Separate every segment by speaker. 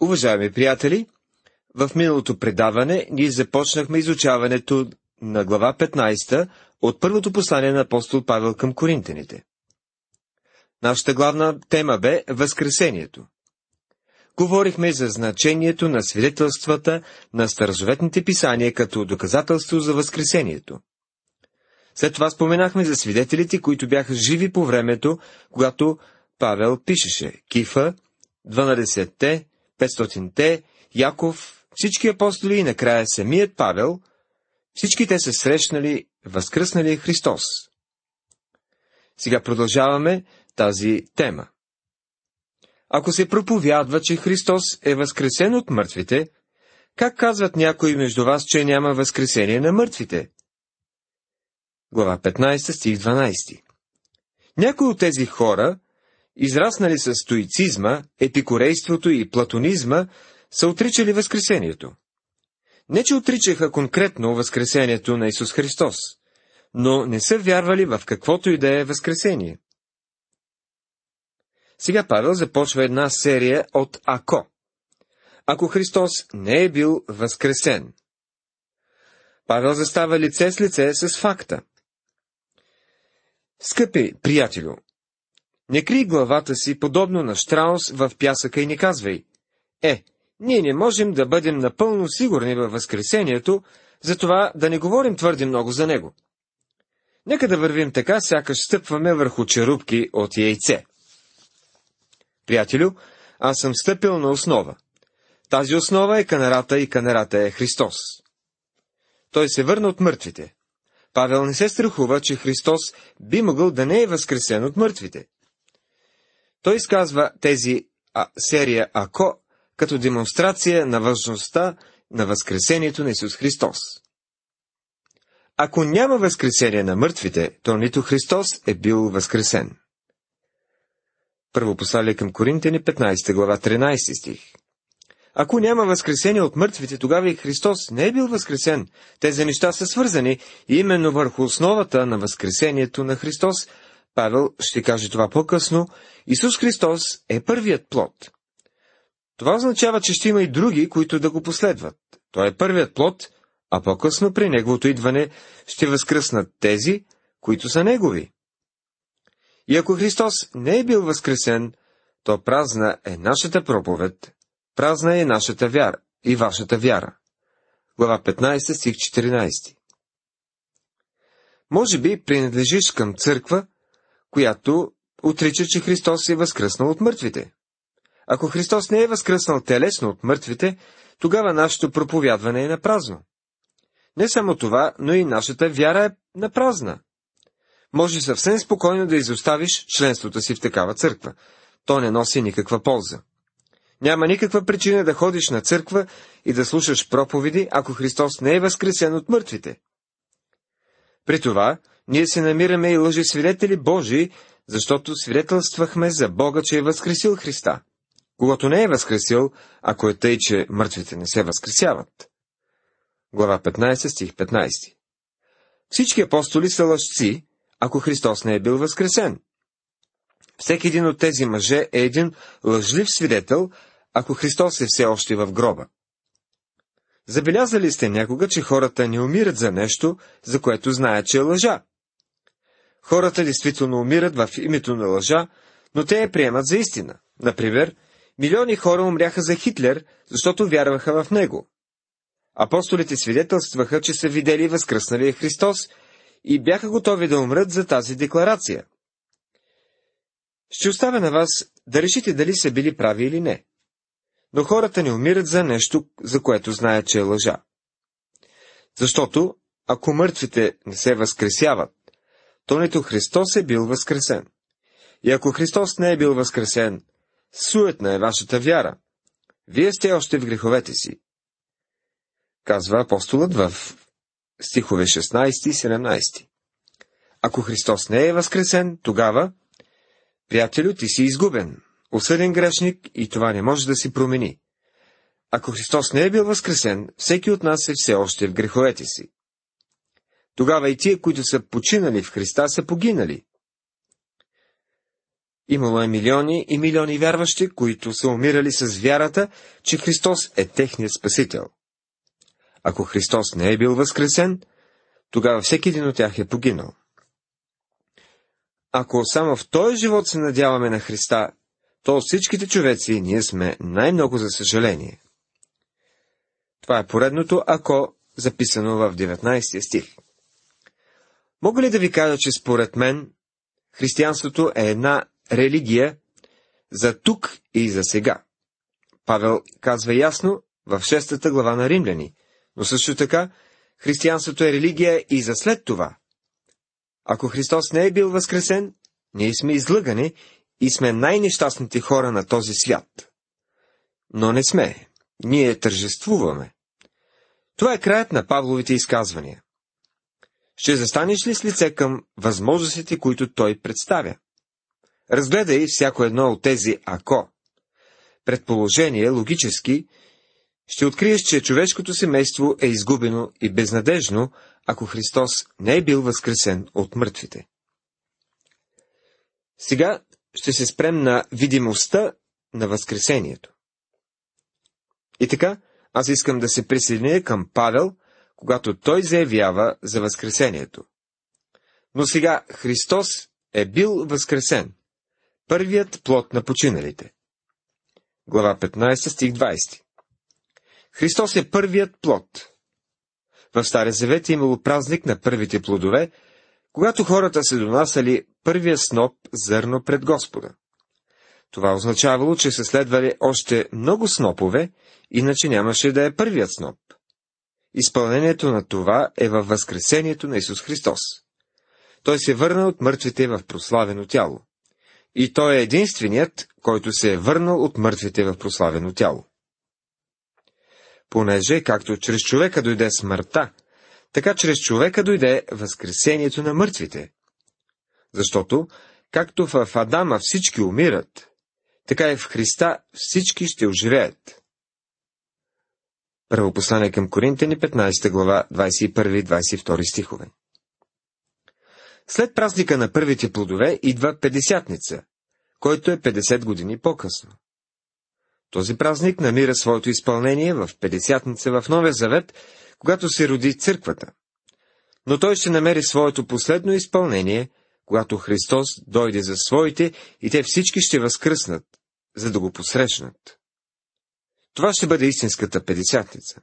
Speaker 1: Уважаеми приятели, в миналото предаване ние започнахме изучаването на глава 15 от първото послание на апостол Павел към коринтяните. Нашата главна тема бе Възкресението. Говорихме за значението на свидетелствата на старозаветните писания като доказателство за Възкресението. След това споменахме за свидетелите, които бяха живи по времето, когато Павел пишеше: Кифа, 12-те, 500-те, Яков, всички апостоли и накрая самият Павел, всички те са срещнали възкръсналия Христос. Сега продължаваме тази тема. Ако се проповядва, че Христос е възкресен от мъртвите, как казват някои между вас, че няма възкресение на мъртвите? Глава 15, стих 12. Някои от тези хора, израснали с стоицизма, епикурейството и платонизма, са отричали възкресението. Не, че отричаха конкретно възкресението на Исус Христос, но не са вярвали в каквото и да е възкресение. Сега Павел започва една серия от ако. Ако Христос не е бил възкресен. Павел застава лице с лице с факта. Скъпи приятелю, не крий главата си подобно на щраус в пясъка и не казвай: ние не можем да бъдем напълно сигурни във възкресението, затова да не говорим твърде много за него. Нека да вървим така, сякаш стъпваме върху черупки от яйце. Приятелю, аз съм стъпил на основа. Тази основа е канарата и канарата е Христос. Той се върна от мъртвите. Павел не се страхува, че Христос би могъл да не е възкресен от мъртвите. Той изказва тези серия ако като демонстрация на важността на възкресението на Исус Христос. Ако няма възкресение на мъртвите, то нито Христос е бил възкресен. Първо послание към Коринтяни, 15 глава, 13 стих. Ако няма възкресение от мъртвите, тогава и Христос не е бил възкресен. Тези неща са свързани и именно върху основата на възкресението на Христос. Павел ще каже това по-късно. Исус Христос е първият плод. Това означава, че ще има и други, които да го последват. Той е първият плод, а по-късно при неговото идване ще възкръснат тези, които са негови. И ако Христос не е бил възкресен, то празна е нашата проповед, празна е нашата вяра и вашата вяра. Глава 15, стих 14. Може би принадлежиш към църква, която отрича, че Христос е възкръснал от мъртвите. Ако Христос не е възкръснал телесно от мъртвите, тогава нашето проповядване е напразно. Не само това, но и нашата вяра е напразна. Може съвсем спокойно да изоставиш членството си в такава църква. То не носи никаква полза. Няма никаква причина да ходиш на църква и да слушаш проповеди, ако Христос не е възкресен от мъртвите. При това, ние се намираме и лъжесвидетели Божии, защото свидетелствахме за Бога, че е възкресил Христа. Когато не е възкресил, ако е тъй, че мъртвите не се възкресяват. Глава 15, стих 15. Всички апостоли са лъжци, ако Христос не е бил възкресен. Всеки един от тези мъже е един лъжлив свидетел, ако Христос е все още в гроба. Забелязали сте някога, че хората не умират за нещо, за което знаят, че е лъжа? Хората действително умират в името на лъжа, но те я приемат за истина. Например, милиони хора умряха за Хитлер, защото вярваха в него. Апостолите свидетелстваха, че са видели възкръсналия Христос и бяха готови да умрат за тази декларация. Ще оставя на вас да решите дали са били прави или не. Но хората не умират за нещо, за което знаят, че е лъжа. Защото, ако мъртвите не се възкресяват, то нито Христос е бил възкресен. И ако Христос не е бил възкресен, суетна е вашата вяра. Вие сте още в греховете си. Казва апостолът в стихове 16 и 17. Ако Христос не е възкресен, тогава, приятелю, ти си изгубен, осъден грешник и това не може да си промени. Ако Христос не е бил възкресен, всеки от нас е все още в греховете си. Тогава и тия, които са починали в Христа, са погинали. Имало е милиони и милиони вярващи, които са умирали с вярата, че Христос е техният Спасител. Ако Христос не е бил възкресен, тогава всеки един от тях е погинал. Ако само в този живот се надяваме на Христа, то от всичките човеци ние сме най-много за съжаление. Това е поредното ако, записано в 19 стих. Мога ли да ви кажа, че според мен християнството е една религия за тук и за сега? Павел казва ясно в 6 глава на Римляни, но също така християнството е религия и за след това. Ако Христос не е бил възкресен, ние сме излъгани и сме най-нещастните хора на този свят. Но не сме. Ние тържествуваме. Това е краят на Павловите изказвания. Ще застанеш ли с лице към възможностите, които той представя? Разгледай всяко едно от тези ако. Предположение, логически, ще откриеш, че човешкото семейство е изгубено и безнадежно, ако Христос не е бил възкресен от мъртвите. Сега ще се спрем на видимостта на възкресението. И така, аз искам да се присъединя към Павел, когато той заявява за възкресението. Но сега Христос е бил възкресен, първият плод на починалите. Глава 15, стих 20. Христос е първият плод. В Стария завет е имало празник на първите плодове, когато хората се донасяли първия сноп зърно пред Господа. Това означавало, че са следвали още много снопове, иначе нямаше да е първият сноп. Изпълнението на това е във възкресението на Исус Христос. Той се върна от мъртвите в прославено тяло. И той е единственият, който се е върнал от мъртвите в прославено тяло. Понеже, както чрез човека дойде смъртта, така чрез човека дойде възкресението на мъртвите. Защото, както в Адама всички умират, така и в Христа всички ще оживеят. Първо послание към Коринтяни, 15 глава, 21 и 22 стихове. След празника на първите плодове идва Петдесятница, който е 50 години по-късно. Този празник намира своето изпълнение в Петдесятница в Новия завет, когато се роди църквата. Но той ще намери своето последно изпълнение, когато Христос дойде за своите и те всички ще възкръснат, за да го посрещнат. Това ще бъде истинската Петдесятница.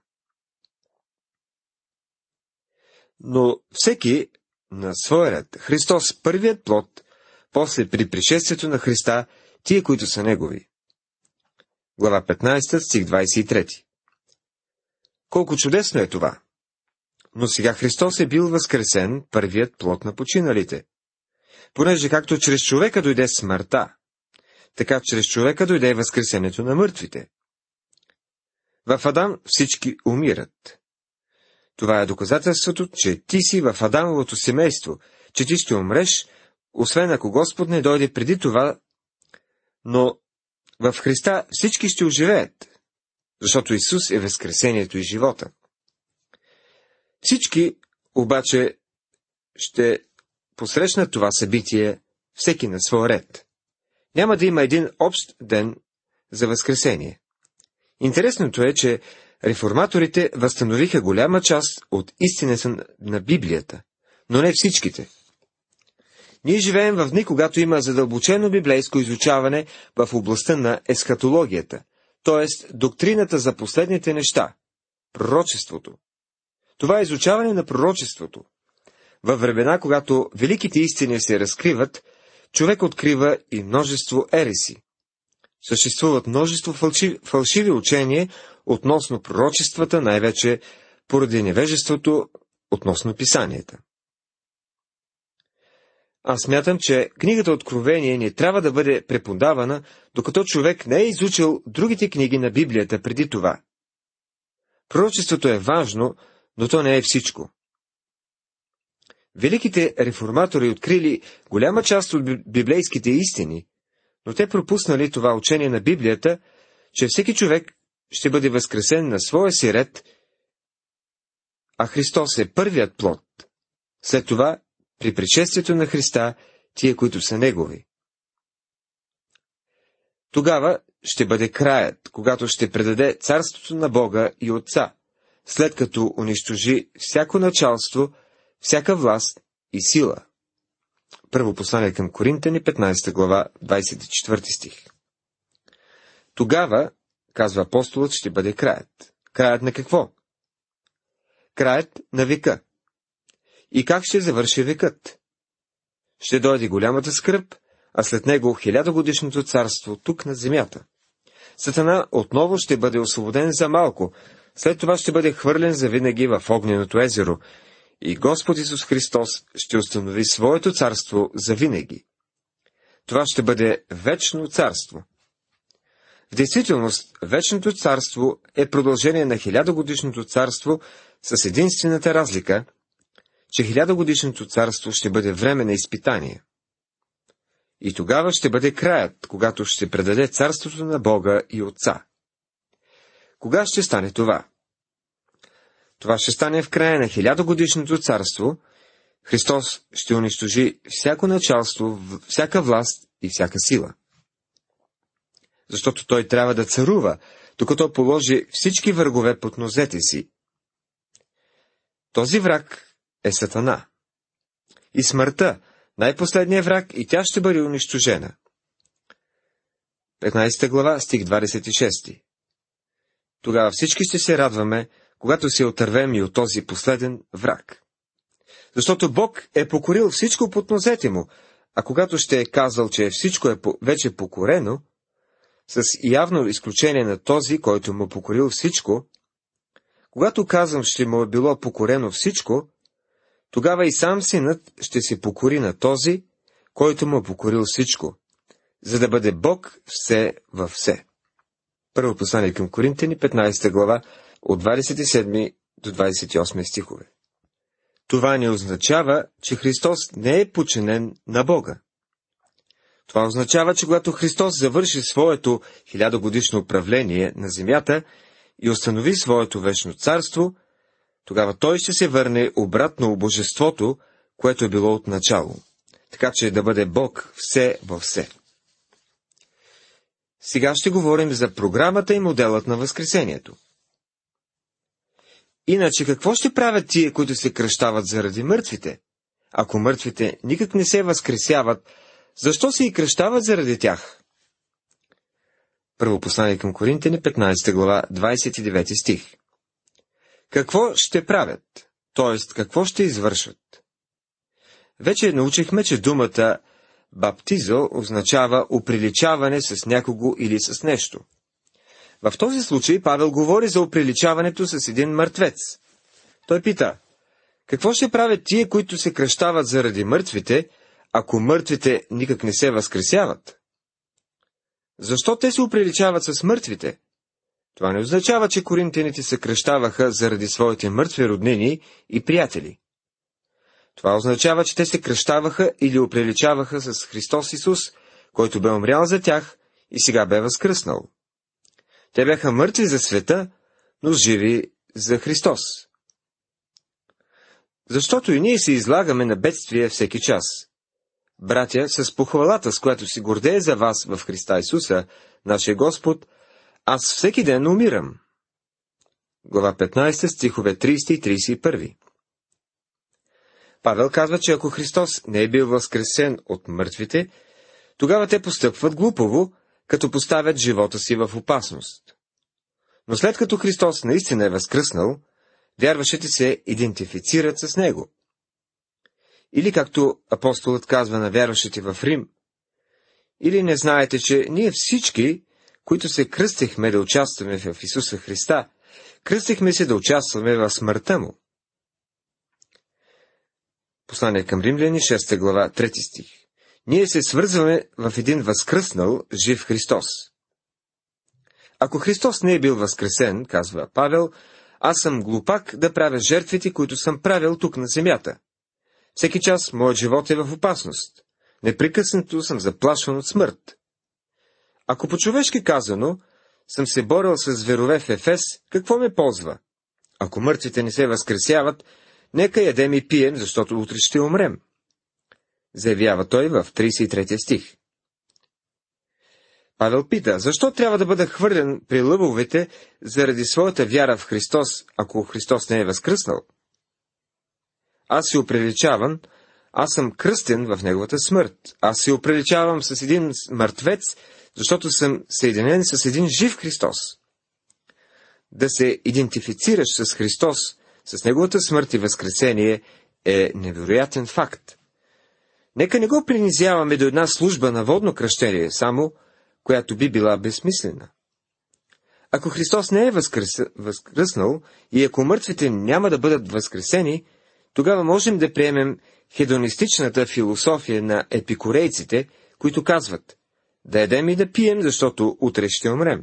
Speaker 1: Но всеки на своя ред, Христос първият плод, после при пришествието на Христа, тие, които са негови. Глава 15, стих 23. Колко чудесно е това! Но сега Христос е бил възкресен, първият плод на починалите. Понеже както чрез човека дойде смъртта, така чрез човека дойде възкресението на мъртвите. В Адам всички умират. Това е доказателството, че ти си в Адамовото семейство, че ти ще умреш, освен ако Господ не дойде преди това, но в Христа всички ще оживеят, защото Исус е възкресението и живота. Всички обаче ще посрещнат това събитие, всеки на своя ред. Няма да има един общ ден за възкресение. Интересното е, че реформаторите възстановиха голяма част от истината на Библията, но не всичките. Ние живеем в дни, когато има задълбочено библейско изучаване в областта на есхатологията, т.е. доктрината за последните неща, пророчеството. Това е изучаване на пророчеството. Във времена, когато великите истини се разкриват, човек открива и множество ереси. Съществуват множество фалшиви учения относно пророчествата, най-вече поради невежеството относно писанията. Аз смятам, че книгата Откровение не трябва да бъде преподавана, докато човек не е изучил другите книги на Библията преди това. Пророчеството е важно, но то не е всичко. Великите реформатори открили голяма част от библейските истини, но те пропуснали това учение на Библията, че всеки човек ще бъде възкресен на своя си ред, а Христос е първият плод. След това, при пришествието на Христа, тие, които са негови. Тогава ще бъде краят, когато ще предаде царството на Бога и Отца, след като унищожи всяко началство, всяка власт и сила. Първо послание към Коринтяни, 15 глава, 24 стих. Тогава, казва апостолът, ще бъде краят. Краят на какво? Краят на века. И как ще завърши векът? Ще дойде голямата скръб, а след него 1000-годишното царство тук на земята. Сатана отново ще бъде освободен за малко, след това ще бъде хвърлен завинаги в огненото езеро и Господ Исус Христос ще установи своето царство завинаги. Това ще бъде вечно царство. В действителност, вечното царство е продължение на 1000-годишното царство с единствената разлика, че 1000-годишното царство ще бъде време на изпитание. И тогава ще бъде краят, когато ще предаде царството на Бога и Отца. Кога ще стане това? Това ще стане в края на 1000-годишното царство. Христос ще унищожи всяко началство, всяка власт и всяка сила. Защото Той трябва да царува, докато положи всички врагове под нозете си. Този враг е Сатана. И смъртта, най-последният враг, и тя ще бъде унищожена. 15 глава, стих 26. Тогава всички ще се радваме, когато се отървем и от този последен враг. Защото Бог е покорил всичко под нозете му, а когато ще е казал, че всичко е вече покорено, с явно изключение на този, който му покорил всичко, когато казвам, че му е било покорено всичко, тогава и сам Синът ще се покори на този, който му покорил всичко, за да бъде Бог все във все. Първо послание към Коринтяни, 15 глава, от 27 до 28 стихове. Това не означава, че Христос не е подчинен на Бога. Това означава, че когато Христос завърши своето 1000-годишно управление на земята и установи своето вечно царство, тогава Той ще се върне обратно у божеството, което е било от начало, така че да бъде Бог все във все. Сега ще говорим за програмата и моделът на Възкресението. Иначе какво ще правят тие, които се кръщават заради мъртвите? Ако мъртвите никак не се възкресяват, защо се и кръщават заради тях? Първо послание към Коринтяни, 15 глава, 29 стих. Какво ще правят? Т.е. какво ще извършват? Вече научихме, че думата баптизъл означава оприличаване с някого или с нещо. В този случай Павел говори за оприличаването с един мъртвец. Той пита, какво ще правят тие, които се кръщават заради мъртвите, ако мъртвите никак не се възкресяват? Защо те се оприличават с мъртвите? Това не означава, че коринтяните се кръщаваха заради своите мъртви роднини и приятели. Това означава, че те се кръщаваха или оприличаваха с Христос Исус, който бе умрял за тях и сега бе възкръснал. Те бяха мъртви за света, но живи за Христос. Защото и ние се излагаме на бедствие всеки час. Братя, с похвалата, с която си гордея за вас в Христа Исуса, нашия Господ, аз всеки ден умирам. Глава 15, стихове 30 и 31. Павел казва, че ако Христос не е бил възкресен от мъртвите, тогава те постъпват глупово, като поставят живота си в опасност. Но след като Христос наистина е възкръснал, вярващите се идентифицират с Него. Или както апостолът казва на вярващите в Рим, или не знаете, че ние всички, които се кръстихме да участваме в Исуса Христа, кръстихме се да участваме в смъртта Му. Послание към Римляни, 6 глава, 3 стих. Ние се свързваме в един възкръснал, жив Христос. Ако Христос не е бил възкресен, казва Павел, аз съм глупак да правя жертвите, които съм правил тук на земята. Всеки час моят живот е в опасност. Непрекъснато съм заплашван от смърт. Ако по-човешки казано, съм се борил с зверове в Ефес, какво ме ползва? Ако мъртвите не се възкресяват, нека ядем и пием, защото утре ще умрем. Заявява той в 33 стих. Павел пита, защо трябва да бъда хвърлен при лъвовете заради своята вяра в Христос, ако Христос не е възкръснал? Аз си оприличавам, аз съм кръстен в неговата смърт. Аз се оприличавам с един мъртвец, защото съм съединен с един жив Христос. Да се идентифицираш с Христос, с неговата смърт и възкресение е невероятен факт. Нека не го принизяваме до една служба на водно кръщение, само която би била безсмислена. Ако Христос не е възкръснал и ако мъртвите няма да бъдат възкресени, тогава можем да приемем хедонистичната философия на епикурейците, които казват: да ядем и да пием, защото утре ще умрем.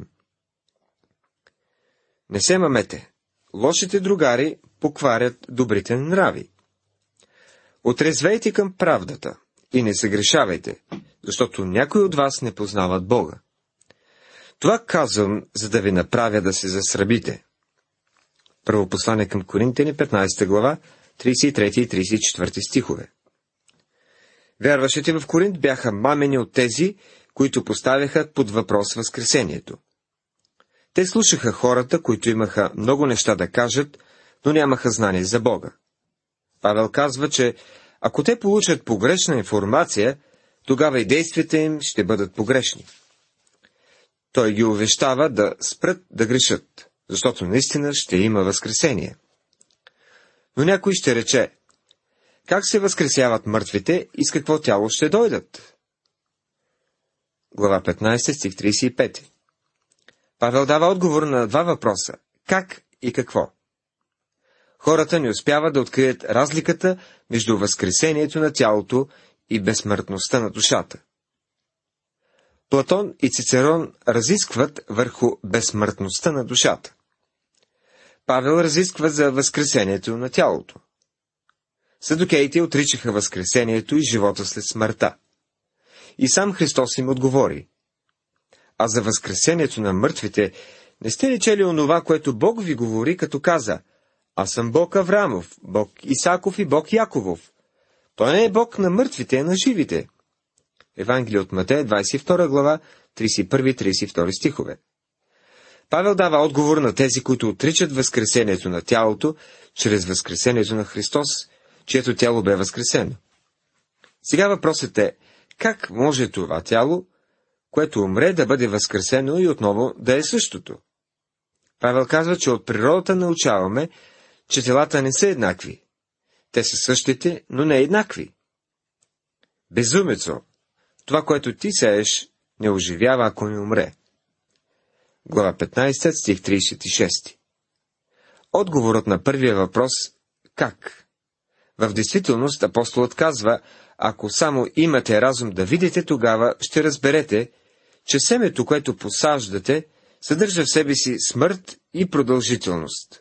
Speaker 1: Не се мамете. Лошите другари покварят добрите нрави. Отрезвейте към правдата и не съгрешавайте, защото някои от вас не познават Бога. Това казвам, за да ви направя да се засрабите. Първо послание към Коринтяни, 15 глава, 33 и 34 стихове. Вярващите в Коринт бяха мамени от тези, които поставяха под въпрос възкресението. Те слушаха хората, които имаха много неща да кажат, но нямаха знание за Бога. Павел казва, че ако те получат погрешна информация, тогава и действията им ще бъдат погрешни. Той ги увещава да спрат да грешат, защото наистина ще има възкресение. Но някой ще рече: как се възкресяват мъртвите и с какво тяло ще дойдат? Глава 15, стих 35. Павел дава отговор на два въпроса: как и какво. Хората не успяват да открият разликата между възкресението на тялото и безсмъртността на душата. Платон и Цицерон разискват върху безсмъртността на душата. Павел разисква за възкресението на тялото. Садукеите отричаха възкресението и живота след смъртта. И сам Христос им отговори: а за възкресението на мъртвите не сте ли чели онова, което Бог ви говори, като каза: аз съм Бог Авраамов, Бог Исаков и Бог Яковов. Той не е Бог на мъртвите, а на живите. Евангелие от Матея, 22 глава, 31-32 стихове. Павел дава отговор на тези, които отричат възкресението на тялото, чрез възкресението на Христос, чието тяло бе възкресено. Сега въпросът е: как може това тяло, което умре, да бъде възкресено и отново да е същото? Павел казва, че от природата научаваме, че телата не са еднакви. Те са същите, но не еднакви. Безумецо! Това, което ти сееш, не оживява, ако не умре. Глава 15, стих 36. Отговорът на първия въпрос: как? В действителност апостолът казва: ако само имате разум да видите, тогава ще разберете, че семето, което посаждате, съдържа в себе си смърт и продължителност.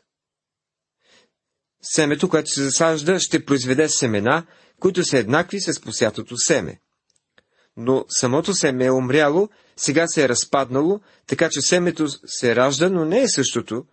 Speaker 1: Семето, което се засажда, ще произведе семена, които са еднакви с посятото семе. Но самото семе е умряло, сега се е разпаднало, така че семето се ражда, но не е същото,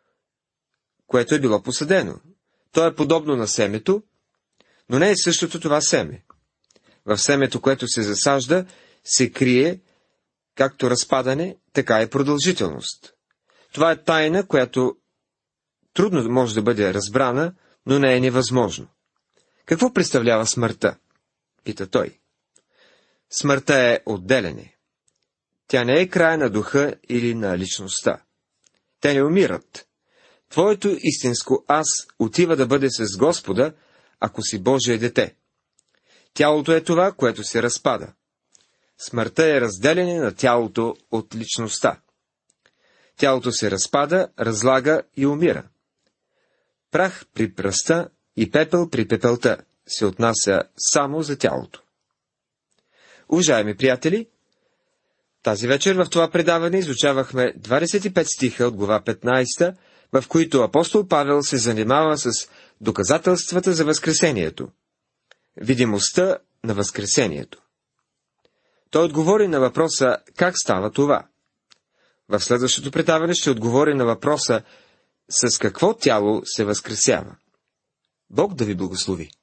Speaker 1: което е било посадено. То е подобно на семето, но не е същото това семе. В семето, което се засажда, се крие както разпадане, така и продължителност. Това е тайна, която трудно може да бъде разбрана, но не е невъзможно. Какво представлява смъртта? Пита той. Смъртта е отделяне. Тя не е края на духа или на личността. Те не умират. Твоето истинско аз отива да бъде с Господа, ако си Божие дете. Тялото е това, което се разпада. Смъртта е разделяне на тялото от личността. Тялото се разпада, разлага и умира. Прах при пръста и пепел при пепелта се отнася само за тялото. Уважаеми приятели, тази вечер в това предаване изучавахме 25 стиха от глава 15, в които апостол Павел се занимава с доказателствата за възкресението, видимостта на възкресението. Той отговори на въпроса как става това. В следващото предаване ще отговори на въпроса с какво тяло се възкресява. Бог да ви благослови!